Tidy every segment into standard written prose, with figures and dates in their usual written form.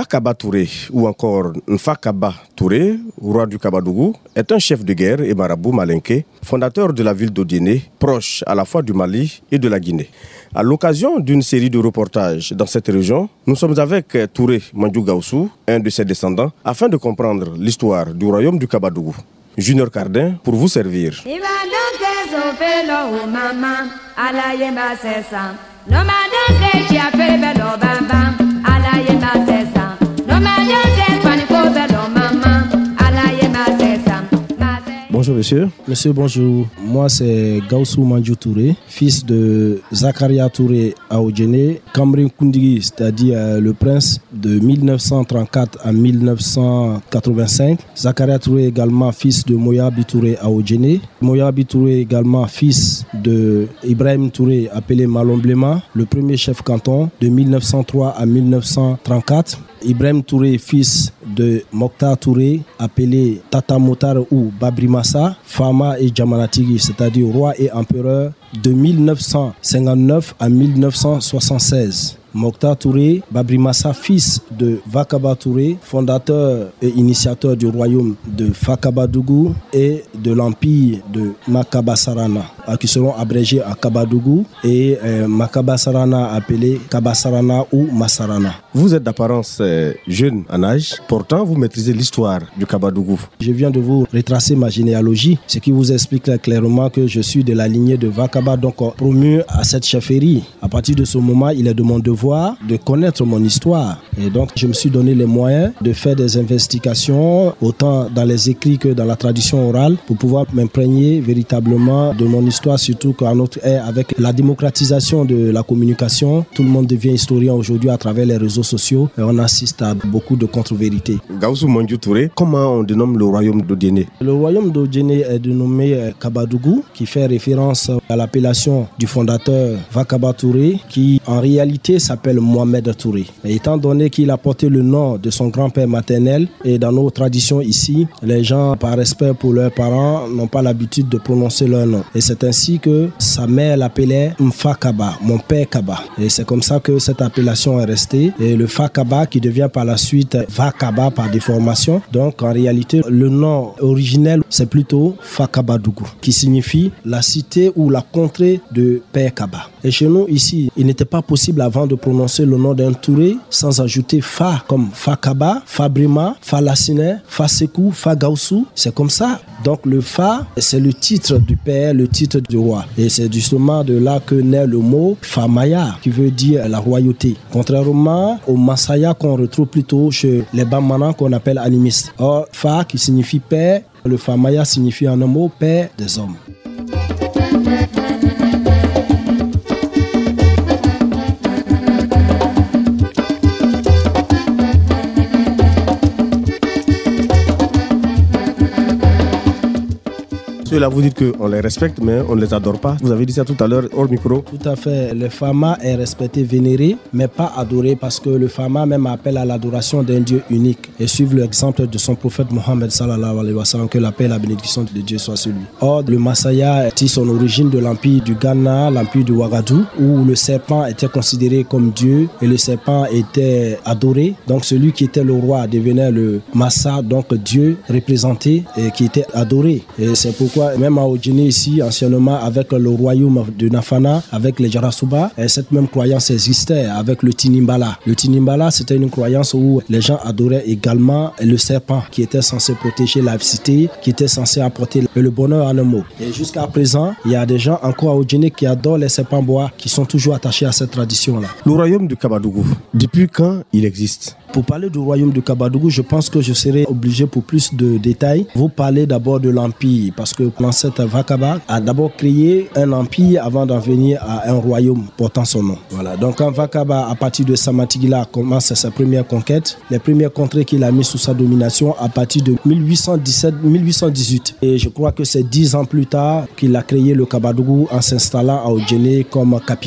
Vakaba Touré, ou encore Nfakaba Touré, roi du Kabadougou, est un chef de guerre et marabout malinké, fondateur de la ville d'Odiéné, proche à la fois du Mali et de la Guinée. À l'occasion d'une série de reportages dans cette région, nous sommes avec Touré Mandjou Gaussou, un de ses descendants, afin de comprendre l'histoire du royaume du Kabadougou. Junior Cardin pour vous servir. Bonjour monsieur. Monsieur, bonjour. Moi c'est Gaussou Mandjou Touré, fils de Zakaria Touré à Odjéné, Kamrin Koundigi, c'est-à-dire le prince de 1934 à 1985. Zakaria Touré également fils de Moyabi Touré à Odjéné. Moyabi Touré également fils de Ibrahim Touré appelé Malomblema, le premier chef canton de 1903 à 1934. Ibrahim Touré, fils de Mokhtar Touré, appelé Tata Motar ou Babri Massa, Fama et Djamanatigi, c'est-à-dire roi et empereur de 1959 à 1976. Mokhtar Touré, Babri Massa, fils de Vakaba Touré, fondateur et initiateur du royaume de Fakabadougou et de l'empire de Makabasarana, qui seront abrégés à Kabadougou, et Makabasarana appelé Kabasarana ou Masarana. Vous êtes d'apparence jeune en âge, pourtant vous maîtrisez l'histoire du Kabadougou. Je viens de vous retracer ma généalogie, ce qui vous explique clairement que je suis de la lignée de Vakaba, donc promu à cette chefferie. À partir de ce moment, il est de mon devoir de connaître mon histoire. Et donc, je me suis donné les moyens de faire des investigations, autant dans les écrits que dans la tradition orale, pour pouvoir m'imprégner véritablement de mon histoire, surtout qu'à notre ère, avec la démocratisation de la communication, tout le monde devient historien aujourd'hui à travers les réseaux sociaux et on assiste à beaucoup de contre-vérités. Gaussou Mandjou Touré, comment on dénomme le royaume d'Odjéné? Le royaume d'Odjéné est dénommé Kabadougou, qui fait référence à l'appellation du fondateur Vakaba Touré, qui en réalité s'appelle Mohamed Touré. Et étant donné qu'il a porté le nom de son grand-père maternel, et dans nos traditions ici, les gens, par respect pour leurs parents, n'ont pas l'habitude de prononcer leur nom. Et c'est ainsi que sa mère l'appelait Mfakaba, mon père Kaba. Et c'est comme ça que cette appellation est restée. Et le Fakaba qui devient par la suite Vakaba par déformation. Donc en réalité, le nom originel, c'est plutôt Fakabadougou, qui signifie la cité ou la contrée de Père Kaba. Et chez nous ici, il n'était pas possible avant de prononcer le nom d'un Touré sans ajouter Fa, comme Fakaba, Fabrima, Falassine, Fasekou, Fagaussou. C'est comme ça. Donc le Fa, c'est le titre du père, le titre du roi. Et c'est justement de là que naît le mot Famaya, qui veut dire la royauté. Contrairement au Masaya qu'on retrouve plutôt chez les Bamana qu'on appelle animistes. Or, Fa qui signifie père, le Famaya signifie en un mot père des hommes. Ceux-là, vous dites qu'on les respecte, mais on ne les adore pas. Vous avez dit ça tout à l'heure, hors micro. Tout à fait. Le Fama est respecté, vénéré, mais pas adoré, parce que le Fama même appelle à l'adoration d'un Dieu unique et suivre l'exemple de son prophète Mohammed sallallahu alayhi wa sallam, que la paix et la bénédiction de Dieu soient sur lui. Or, le Masaya tire son origine de l'empire du Ghana, l'empire du Ouagadou, où le serpent était considéré comme Dieu et le serpent était adoré. Donc, celui qui était le roi devenait le Massa, donc Dieu représenté et qui était adoré. Et c'est pourquoi même à Odjéné ici, anciennement avec le royaume de Nafana, avec les Jarasuba, cette même croyance existait avec le Tinimbala. Le Tinimbala, c'était une croyance où les gens adoraient également le serpent qui était censé protéger la cité, qui était censé apporter le bonheur en un mot. Et jusqu'à présent, il y a des gens encore à Odjéné qui adorent les serpents bois, qui sont toujours attachés à cette tradition-là. Le royaume du Kabadougou, depuis quand il existe? Pour parler du royaume du Kabadougou, je pense que je serai obligé pour plus de détails. Vous parlez d'abord de l'empire, parce que l'ancêtre Vakaba a d'abord créé un empire avant d'en venir à un royaume portant son nom. Voilà. Donc quand Vakaba, à partir de Samatigila, commence sa première conquête, les premières contrées qu'il a mises sous sa domination à partir de 1817-1818. Et je crois que c'est 10 ans plus tard qu'il a créé le Kabadougou en s'installant à Odjéné comme capitale.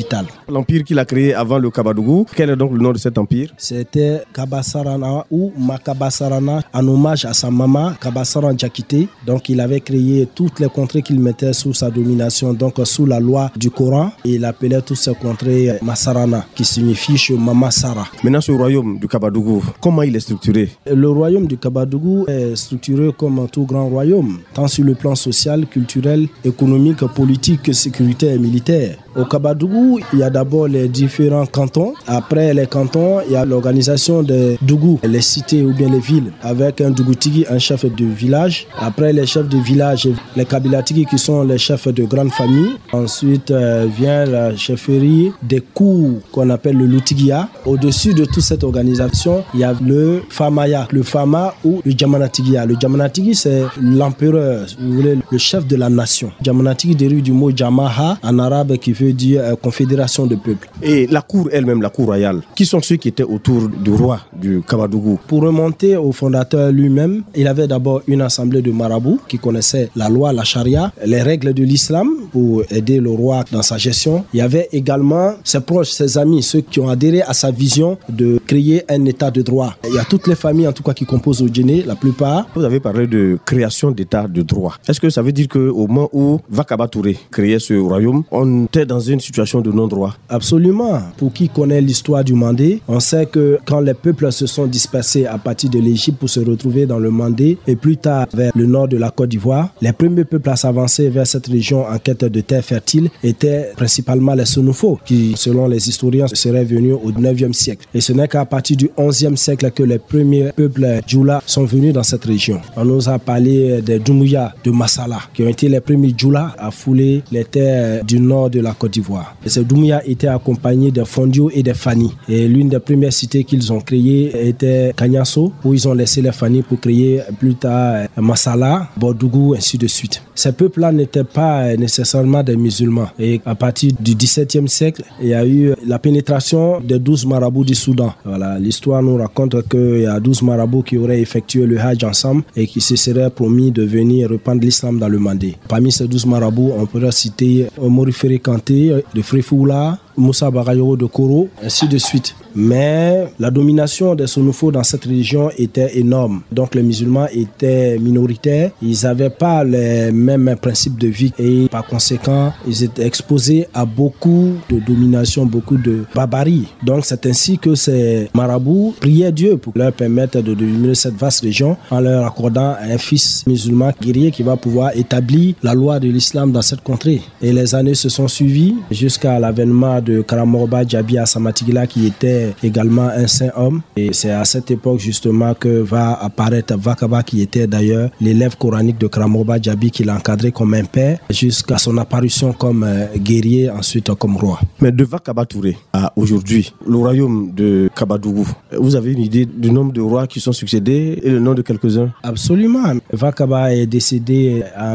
l'empire qu'il a créé avant le Kabadougou. Quel est donc le nom de cet empire? C'était Kabasarana ou Makabasarana, en hommage à sa maman, Kabasaran Djakité. Donc il avait créé toutes les contrées qu'il mettait sous sa domination, donc sous la loi du Coran. Et il appelait toutes ces contrées Masarana, qui signifie chez Mama Sara. Maintenant, ce royaume du Kabadougou, comment il est structuré? Le royaume du Kabadougou est structuré comme tout grand royaume, tant sur le plan social, culturel, économique, politique, sécuritaire et militaire. Au Kabadougou, il y a d'abord les différents cantons. Après les cantons, il y a l'organisation des Dougou, les cités ou bien les villes, avec un Dougoutigi, un chef de village. Après les chefs de village, les Kabilatigi qui sont les chefs de grandes familles. Ensuite vient la chefferie des Kou qu'on appelle le Loutigia. Au-dessus de toute cette organisation, il y a le Famaya, le Fama ou le Djamanatigia. Le Djamanatigi, c'est l'empereur, si vous voulez, le chef de la nation. Djamanatigi dérive du mot Jamaha en arabe qui veut dire confédération de peuples. Et la cour elle-même, la cour royale, qui sont ceux qui étaient autour du roi du Kabadougou? Pour remonter au fondateur lui-même, il avait d'abord une assemblée de marabouts qui connaissaient la loi, la charia, les règles de l'islam pour aider le roi dans sa gestion. Il y avait également ses proches, ses amis, ceux qui ont adhéré à sa vision de créer un état de droit. Il y a toutes les familles en tout cas qui composent au Djéné, la plupart. Vous avez parlé de création d'état de droit. Est-ce que ça veut dire qu'au moment où Vakaba Touré créait ce royaume, on était dans une situation de non-droit? Absolument. Pour qui connaît l'histoire du Mandé, on sait que quand les peuples se sont dispersés à partir de l'Égypte pour se retrouver dans le Mandé et plus tard vers le nord de la Côte d'Ivoire, les premiers peuples à s'avancer vers cette région en quête de terres fertiles étaient principalement les Sonofo, qui selon les historiens seraient venus au 9e siècle. Et ce n'est qu'à partir du 11e siècle que les premiers peuples Djoula sont venus dans cette région. On nous a parlé des Doumbouya de Massala, qui ont été les premiers Djoula à fouler les terres du nord de la Côte d'Ivoire. Et ces Doumbouya étaient accompagnés des Fondio et des Fani. Et l'une des premières cités qu'ils ont créées était Kanyasso, où ils ont laissé les Fani pour créer plus tard Massala, Bordougou, ainsi de suite. Ces peuples-là n'étaient pas nécessairement des musulmans. Et à partir du XVIIe siècle, il y a eu la pénétration des 12 marabouts du Soudan. Voilà, l'histoire nous raconte qu'il y a 12 marabouts qui auraient effectué le Hajj ensemble et qui se seraient promis de venir répandre l'islam dans le Mandé. Parmi ces 12 marabouts, on pourrait citer Morifere Kanté de Fréfoula, Moussa Bagayogo de Koro, ainsi de suite. Mais la domination des Sonofo dans cette région était énorme. Donc les musulmans étaient minoritaires, ils n'avaient pas les mêmes principes de vie et par conséquent, ils étaient exposés à beaucoup de domination, beaucoup de barbarie. Donc c'est ainsi que ces marabouts priaient Dieu pour leur permettre de dominer cette vaste région en leur accordant un fils musulman guerrier qui va pouvoir établir la loi de l'islam dans cette contrée. Et les années se sont suivies jusqu'à l'avènement de Karamorba Djabi Asamatigila qui était également un saint homme. Et c'est à cette époque justement que va apparaître Vakaba qui était d'ailleurs l'élève coranique de Karamorba Djabi qui l'a encadré comme un père jusqu'à son apparition comme guerrier, ensuite comme roi. Mais de Vakaba Touré à aujourd'hui, le royaume de Kabadougou, vous avez une idée du nombre de rois qui sont succédés et le nom de quelques-uns? Absolument. Vakaba est décédé en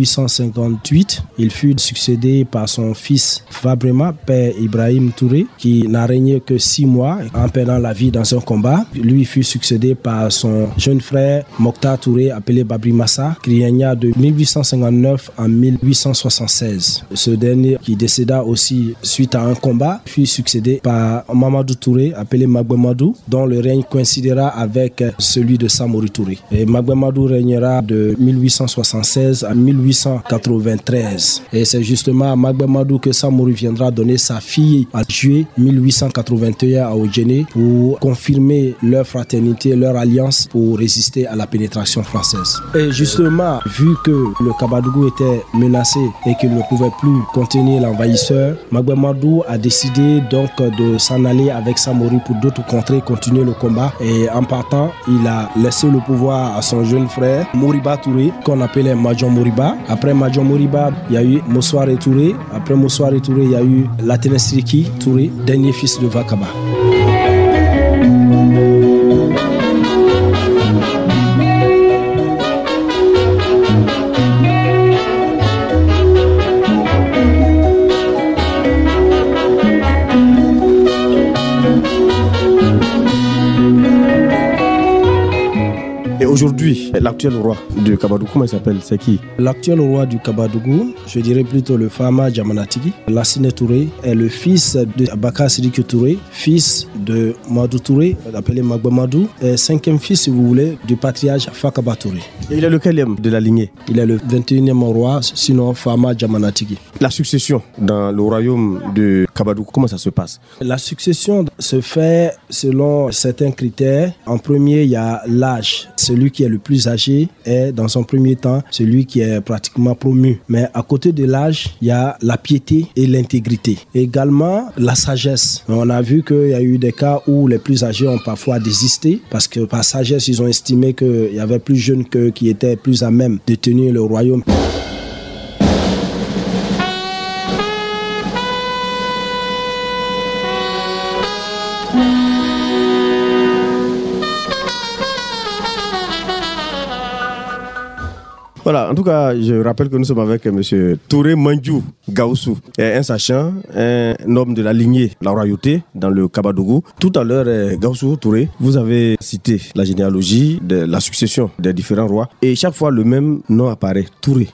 1858. Il fut succédé par son fils Fabrema, père Ibrahim Touré, qui n'a régné que 6 mois en perdant la vie dans un combat. Lui fut succédé par son jeune frère Mokhtar Touré, appelé Babri Massa, qui régna de 1859 à 1876. Ce dernier, qui décéda aussi suite à un combat, fut succédé par Mamadou Touré, appelé Magbemadou, dont le règne coïncidera avec celui de Samori Touré. Et Magbemadou régnera de 1876 à 1893. Et c'est justement à Magbemadou que Samori viendra donner sa fille en juillet 1881 à Odjéné pour confirmer leur fraternité, leur alliance pour résister à la pénétration française. Et justement, vu que le Kabadougou était menacé et qu'il ne pouvait plus contenir l'envahisseur, Magbemadou a décidé donc de s'en aller avec Samori pour d'autres contrées, continuer le combat. Et en partant, il a laissé le pouvoir à son jeune frère Moriba Touré, qu'on appelait Madjon Moriba. Après Madjon Moriba, il y a eu Moussouare Touré. Après Moussouare Touré, il y a eu Latenestriki Touré, dernier fils de Vakaba. Aujourd'hui, l'actuel roi du Kabadougou, comment il s'appelle? C'est qui? L'actuel roi du Kabadougou, je dirais plutôt le Fama Djamanatigi. Lassine Touré est le fils de Abaka Sidiki Touré, fils de Madou Touré, appelé Magba Madou, et cinquième fils, si vous voulez, du patriarche Fakaba Touré. Et il est lequel de la lignée? Il est le 21e roi, sinon Fama Djamanatigi. La succession dans le royaume de Kabadougou, comment ça se passe? La succession se fait selon certains critères. En premier, il y a l'âge. Celui qui est le plus âgé est, dans son premier temps, celui qui est pratiquement promu. Mais à côté de l'âge, il y a la piété et l'intégrité. Également, la sagesse. On a vu qu'il y a eu des cas où les plus âgés ont parfois désisté parce que par sagesse, ils ont estimé qu'il y avait plus jeunes qu'eux qui étaient plus à même de tenir le royaume. Voilà, en tout cas, je rappelle que nous sommes avec M. Touré Mandjou Gaoussou, un sachant, un homme de la lignée, la royauté dans le Kabadougou. Tout à l'heure, Gaoussou Touré, vous avez cité la généalogie de la succession des différents rois et chaque fois le même nom apparaît, Touré.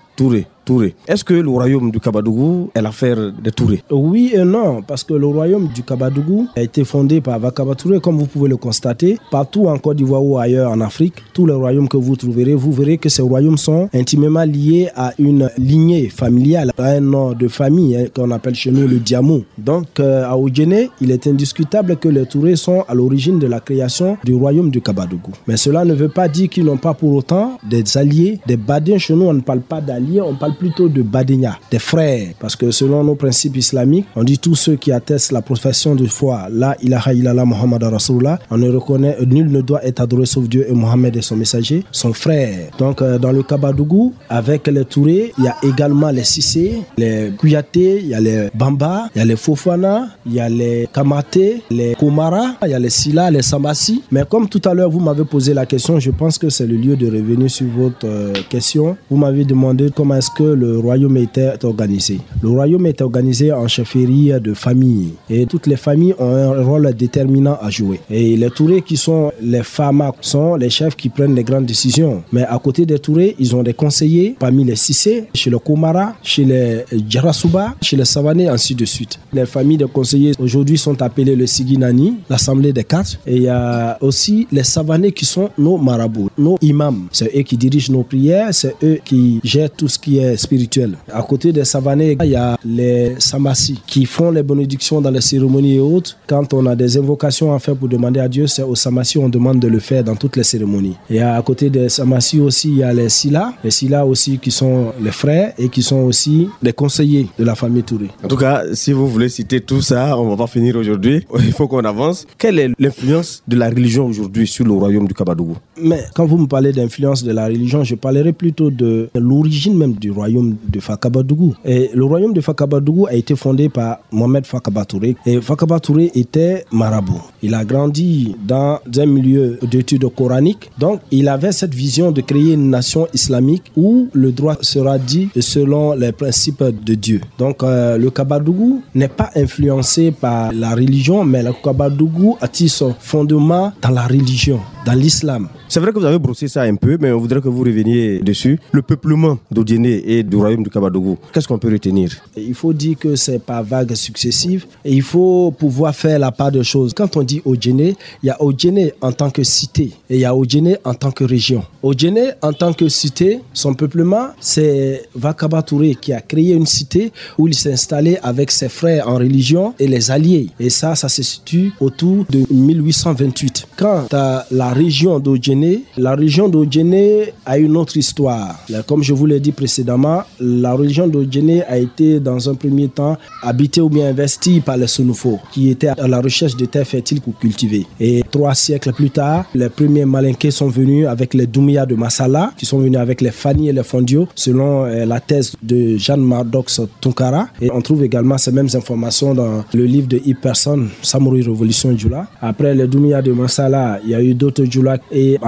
Est-ce que le royaume du Kabadougou est l'affaire des Touré? Oui et non, parce que le royaume du Kabadougou a été fondé par Vakaba Touré, comme vous pouvez le constater. Partout en Côte d'Ivoire ou ailleurs en Afrique, tous les royaumes que vous trouverez, vous verrez que ces royaumes sont intimement liés à une lignée familiale, à un nom de famille qu'on appelle chez nous le Diamou. Donc à Odjéné, il est indiscutable que les Touré sont à l'origine de la création du royaume du Kabadougou. Mais cela ne veut pas dire qu'ils n'ont pas pour autant des alliés, des badins. Chez nous, on ne parle pas d'alliés, on parle plutôt de badénia, des frères, parce que selon nos principes islamiques, on dit tous ceux qui attestent la profession de foi, la ilaha illallah Muhammad Rasulullah, on ne reconnaît, nul ne doit être adoré sauf Dieu et Mohammed et son messager, son frère. Donc dans le Kabadougou, avec les Touré, il y a également les Sissé, les Kouyaté, il y a les Bamba, il y a les Fofana, il y a les Kamaté, les Komara, il y a les Sila, les Sambassi. Mais comme tout à l'heure vous m'avez posé la question, je pense que c'est le lieu de revenir sur votre question. Vous m'avez demandé comment est-ce que le royaume était organisé. Le royaume était organisé en chefferie de famille et toutes les familles ont un rôle déterminant à jouer. Et les Touré qui sont les Fama sont les chefs qui prennent les grandes décisions. Mais à côté des Touré, ils ont des conseillers parmi les Sissé, chez les Komara, chez les Djarasuba, chez les Savané, ainsi de suite. Les familles de conseillers aujourd'hui sont appelées le Siginani, l'Assemblée des quatre. Et il y a aussi les Savané qui sont nos marabouts, nos imams. C'est eux qui dirigent nos prières, c'est eux qui gèrent tout ce qui est spirituel. À côté des Savanés, il y a les Samassi qui font les bénédictions dans les cérémonies et autres. Quand on a des invocations à faire pour demander à Dieu, c'est aux Samassi on demande de le faire dans toutes les cérémonies. Et à côté des Samassi aussi, il y a les Sila. Les Sila aussi qui sont les frères et qui sont aussi les conseillers de la famille Touré. En tout cas, si vous voulez citer tout ça, on ne va pas finir aujourd'hui. Il faut qu'on avance. Quelle est l'influence de la religion aujourd'hui sur le royaume du Kabadougou? Mais quand vous me parlez d'influence de la religion, je parlerai plutôt de l'origine même du royaume de Fakabadougou. Et le royaume de Fakabadougou a été fondé par Mohamed Fakaba Touré. Et Fakaba Touré était marabout. Il a grandi dans un milieu d'études coraniques. Donc, il avait cette vision de créer une nation islamique où le droit sera dit selon les principes de Dieu. Donc, le Kabadougou n'est pas influencé par la religion, mais le Kabadougou a son fondement dans la religion, dans l'islam. C'est vrai que vous avez brossé ça un peu, mais on voudrait que vous reveniez dessus. Le peuplement d'Odjéné et du royaume du Kabadougou, qu'est-ce qu'on peut retenir? Il faut dire que c'est par vagues successives et il faut pouvoir faire la part de choses. Quand on dit Odjéné, il y a Odjéné en tant que cité et il y a Odjéné en tant que région. Odjéné en tant que cité, son peuplement, c'est Vakaba Touré qui a créé une cité où il s'est installé avec ses frères en religion et les alliés. Et ça se situe autour de 1828. Quant à la région d'Odjéné, la région d'Odjéné a une autre histoire. Comme je vous l'ai dit précédemment, la région d'Odjéné a été dans un premier temps habitée ou bien investie par les Sonoufo qui étaient à la recherche de terres fertiles pour cultiver. Et 3 siècles plus tard, les premiers Malinqués sont venus avec les Doumbia de Massala, qui sont venus avec les Fani et les Fondio, selon la thèse de Jeanne Mardox Tunkara. Et on trouve également ces mêmes informations dans le livre de Yves Persson, Samouraï Révolution Djoula. Après les Doumbia de Massala, il y a eu d'autres Djoula et en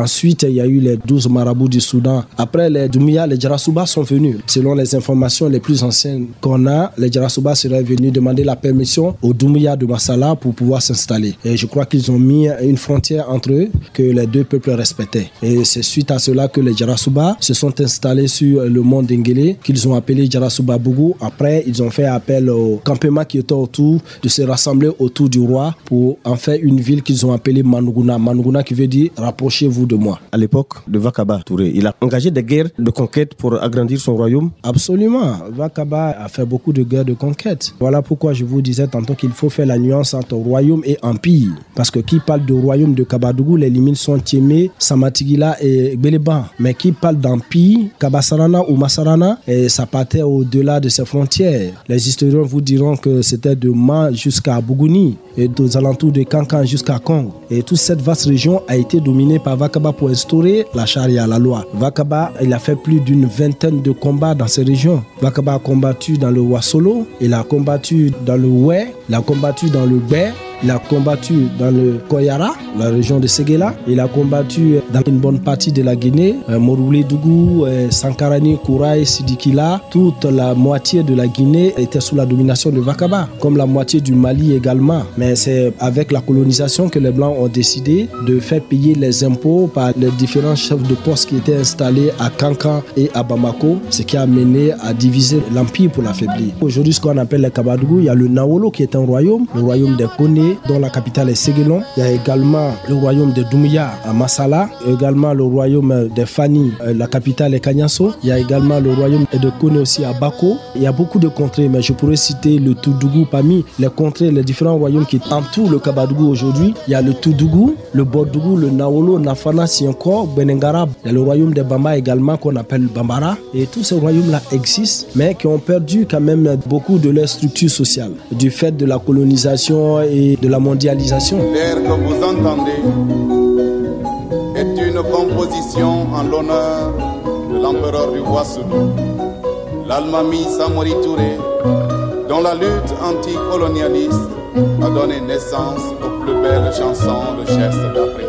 Ensuite, il y a eu les 12 marabouts du Soudan. Après les Doumbouya, les Djarasouba sont venus. Selon les informations les plus anciennes qu'on a, les Djarasouba seraient venus demander la permission aux Doumbouya de Massala pour pouvoir s'installer. Et je crois qu'ils ont mis une frontière entre eux que les deux peuples respectaient. Et c'est suite à cela que les Djarasouba se sont installés sur le mont Denguélé, qu'ils ont appelé Djarasouba Bougou. Après, ils ont fait appel au campement qui était autour, de se rassembler autour du roi pour en faire une ville qu'ils ont appelée Manougouna. Manougouna qui veut dire rapprochez-vous de moi. À l'époque de Vakaba Touré, il a engagé des guerres de conquête pour agrandir son royaume. Absolument. Vakaba a fait beaucoup de guerres de conquête. Voilà pourquoi je vous disais tantôt qu'il faut faire la nuance entre royaume et empire. Parce que qui parle de royaume de Kabadougou, les limites sont Tiémé, Samatigila et Gbéléban. Mais qui parle d'empire, Kabasarana ou Masarana, et ça partait au-delà de ses frontières. Les historiens vous diront que c'était de Ma jusqu'à Bougouni et aux alentours de Kankan jusqu'à Kong. Et toute cette vaste région a été dominée par Vakaba pour instaurer la charia, la loi. Vakaba, il a fait plus d'une vingtaine de combats dans ces régions. Vakaba a combattu dans le Wasolo, il a combattu dans le Oué, il a combattu dans le Bé, il a combattu dans le Koyara, la région de Séguéla. Il a combattu dans une bonne partie de la Guinée, Moroulé-Dougou, Sankarani, Kouraï, Sidikila. Toute la moitié de la Guinée était sous la domination de Vakaba, comme la moitié du Mali également. Mais c'est avec la colonisation que les Blancs ont décidé de faire payer les impôts par les différents chefs de poste qui étaient installés à Kankan et à Bamako, ce qui a mené à diviser l'empire pour l'affaiblir. Aujourd'hui, ce qu'on appelle les Kabadougou, il y a le Naolo qui est un royaume, le royaume des Koné, dont la capitale est Séguélon. Il y a également le royaume de Doumbouya à Massala, également le royaume de Fani, la capitale est Kanyasso. Il y a également le royaume de Koné aussi à Bako. Il y a beaucoup de contrées, mais je pourrais citer le Toudougou parmi les contrées, les différents royaumes qui entourent le Kabadougou aujourd'hui. Il y a le Toudougou, le Bordougou, le Naolo, Nafana, Sienko, Benengarab. Il y a le royaume de Bamba également qu'on appelle Bambara. Et tous ces royaumes-là existent, mais qui ont perdu quand même beaucoup de leur structure sociale du fait de la colonisation et de la mondialisation. L'air que vous entendez est une composition en l'honneur de l'empereur du Ouassoulou, l'Almami Samori Touré, dont la lutte anticolonialiste a donné naissance aux plus belles chansons de gestes d'Afrique.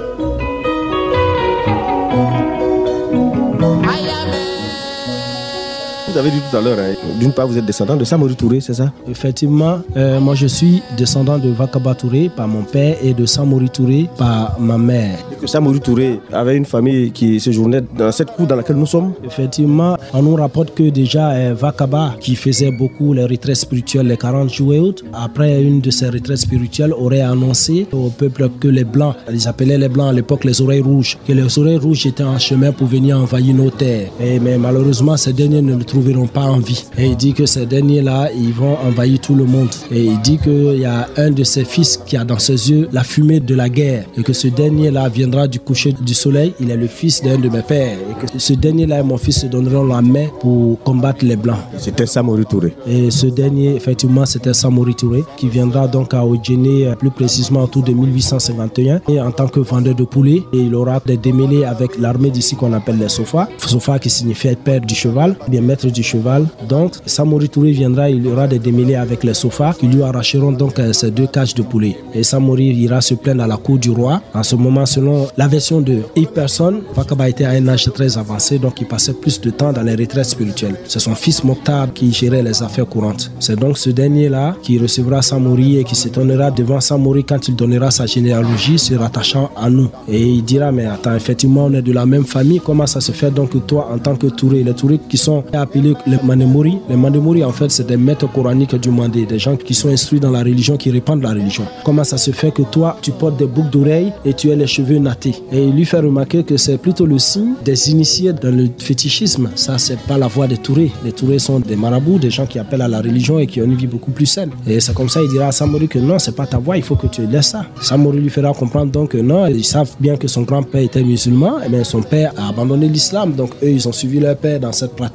Vous avez dit tout à l'heure, d'une part vous êtes descendant de Samori Touré, c'est ça? Effectivement, moi je suis descendant de Vakaba Touré par mon père et de Samori Touré par ma mère. Et que Samori Touré avait une famille qui séjournait dans cette cour dans laquelle nous sommes? Effectivement, on nous rapporte que déjà Vakaba, qui faisait beaucoup les retraites spirituelles, les 40 jours, après une de ces retraites spirituelles, aurait annoncé au peuple que les Blancs, ils appelaient les Blancs à l'époque les oreilles rouges, que les oreilles rouges étaient en chemin pour venir envahir nos terres. Mais malheureusement, ces derniers ne le trouvaient pas en vie. Et il dit que ces derniers-là, ils vont envahir tout le monde. Et il dit qu'il y a un de ses fils qui a dans ses yeux la fumée de la guerre. Et que ce dernier-là viendra du coucher du soleil. Il est le fils d'un de mes pères. Et que ce dernier-là et mon fils se donneront la main pour combattre les Blancs. C'était Samori Touré. Et ce dernier, effectivement, c'était Samori Touré, qui viendra donc à Odjéné, plus précisément autour de 1851. Et en tant que vendeur de poulets, et il aura des démêlés avec l'armée d'ici qu'on appelle les Sofa. Sofa qui signifie être père du cheval, bien maître du cheval. Donc Samori Touré viendra, il y aura des démêlés avec les Sofa qui lui arracheront donc ces 2 cages de poulet. Et Samori ira se plaindre à la cour du roi. En ce moment, selon la version de Yves Persson, Vakaba était à un âge très avancé, donc il passait plus de temps dans les retraites spirituelles. C'est son fils Mokhtar qui gérait les affaires courantes. C'est donc ce dernier-là qui recevra Samori et qui s'étonnera devant Samori quand il donnera sa généalogie se rattachant à nous. Et il dira, mais attends, effectivement, on est de la même famille, comment ça se fait donc que toi, en tant que Touré, les Touré qui sont appelés les Mandemori. Les Mandemori, en fait, c'est des maîtres coraniques du Mandé, des gens qui sont instruits dans la religion, qui répandent la religion. Comment ça se fait que toi, tu portes des boucles d'oreilles et tu as les cheveux nattés? Et il lui fait remarquer que c'est plutôt le signe des initiés dans le fétichisme. Ça, c'est pas la voie des Tourés. Les Tourés sont des marabouts, des gens qui appellent à la religion et qui ont une vie beaucoup plus saine. Et c'est comme ça, il dira à Samori que non, c'est pas ta voie, il faut que tu laisses ça. Samori lui fera comprendre donc que non, ils savent bien que son grand-père était musulman, et bien son père a abandonné l'islam, donc eux, ils ont suivi leur père dans cette pratique-là. Et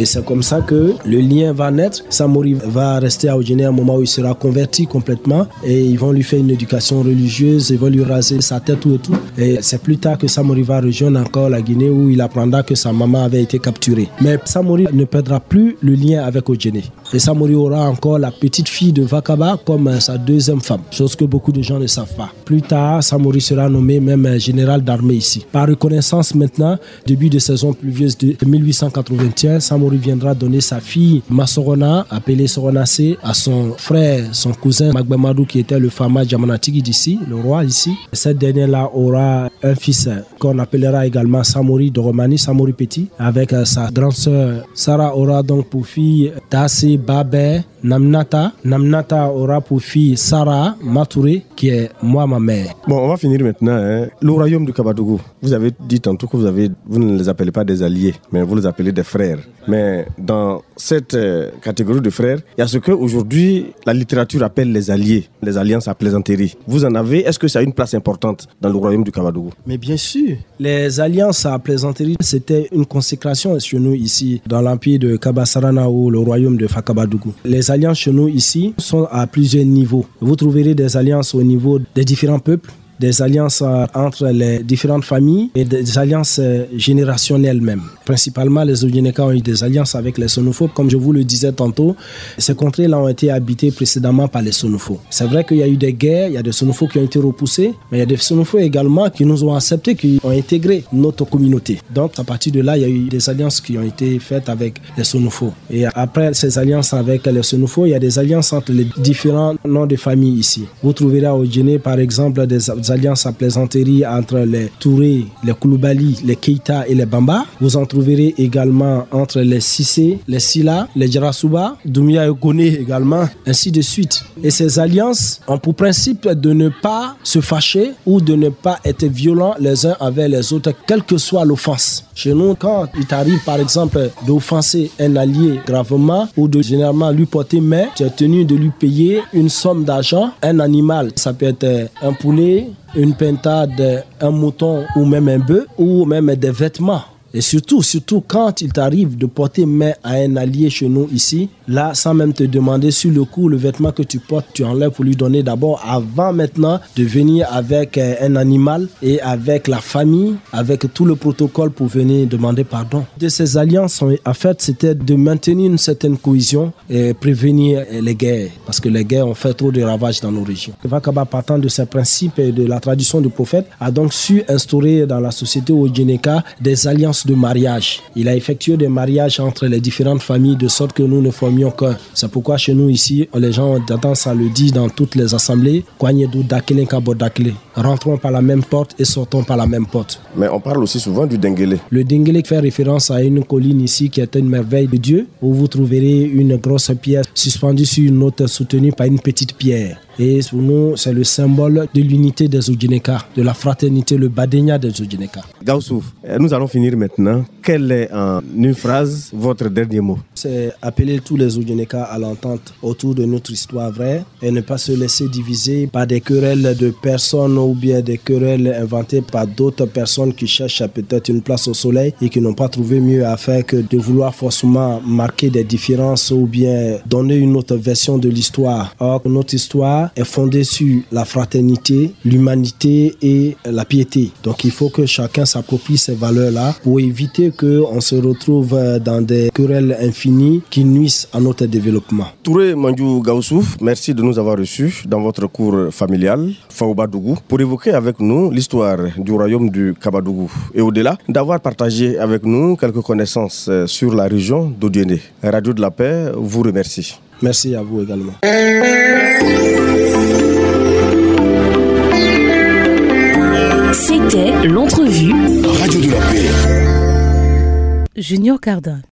Et c'est comme ça que le lien va naître. Samori va rester à Odjéné à un moment où il sera converti complètement et ils vont lui faire une éducation religieuse, ils vont lui raser sa tête tout et tout. Et c'est plus tard que Samori va rejoindre encore la Guinée où il apprendra que sa maman avait été capturée. Mais Samori ne perdra plus le lien avec Odjéné. Et Samori aura encore la petite fille de Vakaba comme sa deuxième femme, chose que beaucoup de gens ne savent pas. Plus tard, Samori sera nommé même général d'armée ici. Par reconnaissance maintenant, début de saison pluvieuse de 1881, Samori viendra donner sa fille Massorona, appelée Sorona C, à son frère, son cousin Magbemadou qui était le Fama Djamanatigi d'ici, le roi ici. Cette dernière-là aura un fils qu'on appellera également Samori de Romani, Samori Petit, avec sa grande sœur. Sarah aura donc pour fille Tassi Babé Namnata. Namnata aura pour fille Sarah Matouré, qui est moi, ma mère. Bon, on va finir maintenant. Le royaume du Kabadougou, vous avez dit tantôt que vous ne les appelez pas des alliés, mais vous les appelez des frères. Mais dans cette catégorie de frères, il y a ce qu'aujourd'hui la littérature appelle les alliés, les alliances à plaisanterie. Vous en avez, est-ce que ça a une place importante dans le royaume du Kabadougou? Mais bien sûr, les alliances à plaisanterie, c'était une consécration chez nous ici, dans l'empire de Kabasarana ou le royaume de Fakabadougou. Les alliances chez nous ici sont à plusieurs niveaux. Vous trouverez des alliances au niveau des différents peuples, des alliances entre les différentes familles et des alliances générationnelles même. Principalement, les Odjeneka ont eu des alliances avec les Sonofo. Comme je vous le disais tantôt, ces contrées-là ont été habitées précédemment par les Sonofo. C'est vrai qu'il y a eu des guerres, il y a des Sonofo qui ont été repoussés, mais il y a des Sonofo également qui nous ont acceptés, qui ont intégré notre communauté. Donc, à partir de là, il y a eu des alliances qui ont été faites avec les Sonofo. Et après ces alliances avec les Sonofo, il y a des alliances entre les différents noms de famille ici. Vous trouverez à Odjéné, par exemple, des alliances à plaisanterie entre les Touré, les Kouloubali, les Keita et les Bamba. Vous en trouverez également entre les Sissé, les Sila, les Djarasuba, Doumia et Kone également, ainsi de suite. Et ces alliances ont pour principe de ne pas se fâcher ou de ne pas être violents les uns avec les autres, quelle que soit l'offense. Chez nous, quand il t'arrive par exemple d'offenser un allié gravement ou de généralement lui porter main, tu es tenu de lui payer une somme d'argent, un animal, ça peut être un poulet, une pintade, un mouton ou même un bœuf ou même des vêtements. Et surtout quand il t'arrive de porter main à un allié chez nous ici, là, sans même te demander sur le coup, le vêtement que tu portes, tu enlèves pour lui donner d'abord, avant maintenant de venir avec un animal et avec la famille, avec tout le protocole pour venir demander pardon. De ces alliances, en fait, c'était de maintenir une certaine cohésion et prévenir les guerres, parce que les guerres ont fait trop de ravages dans nos régions. Vakaba, partant de ces principes et de la tradition du prophète, a donc su instaurer dans la société Odjeneka des alliances de mariage. Il a effectué des mariages entre les différentes familles de sorte que nous ne formions qu'un. C'est pourquoi chez nous ici, les gens ont tendance à le dire dans toutes les assemblées, rentrons par la même porte et sortons par la même porte. Mais on parle aussi souvent du Denguélé. Le Denguélé fait référence à une colline ici qui est une merveille de Dieu, où vous trouverez une grosse pierre suspendue sur une autre soutenue par une petite pierre. Et pour nous, c'est le symbole de l'unité des Odjeneka, de la fraternité, le Badenya des Odjeneka. Gaousouf, nous allons finir maintenant. Quel est en une phrase votre dernier mot? C'est appeler tous les Odjeneka à l'entente autour de notre histoire vraie et ne pas se laisser diviser par des querelles de personnes ou bien des querelles inventées par d'autres personnes qui cherchent peut-être une place au soleil et qui n'ont pas trouvé mieux à faire que de vouloir forcément marquer des différences ou bien donner une autre version de l'histoire. Or, notre histoire est fondée sur la fraternité, l'humanité et la piété. Donc il faut que chacun s'approprie ces valeurs-là pour éviter qu'on se retrouve dans des querelles infinies qui nuisent à notre développement. Touré Mandjou Gaousouf, merci de nous avoir reçus dans votre cour familiale, Faoubadougou, pour évoquer avec nous l'histoire du royaume du Kabadougou et au-delà, d'avoir partagé avec nous quelques connaissances sur la région d'Odjéné. Radio de la Paix vous remercie. Merci à vous également. C'était l'entrevue Radio de la Paix. Junior Cardin.